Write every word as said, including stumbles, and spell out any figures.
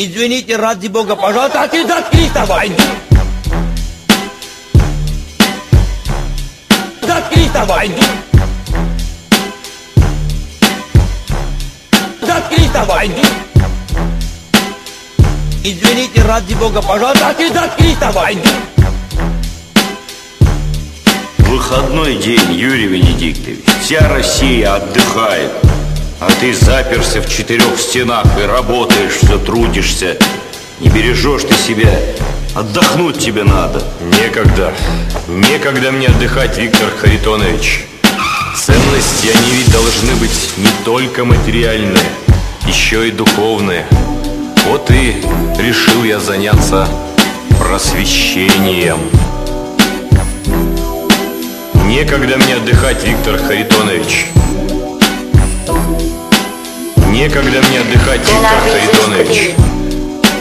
Извините, ради бога, пожалуйста, а ты заткнись давай! Заткнись давай! Заткнись давай! Извините, ради бога, пожалуйста, а ты заткнись давай! Выходной день, Юрий Венедиктович. Вся Россия отдыхает, а ты заперся в четырех стенах и работаешь, все трудишься. Не бережешь ты себя. Отдохнуть тебе надо. Некогда. Некогда мне отдыхать, Виктор Харитонович. Ценности, они ведь должны быть не только материальные, еще и духовные. Вот и решил я заняться просвещением. Некогда мне отдыхать, Виктор Харитонович. Некогда мне отдыхать, Виктор Харитонович.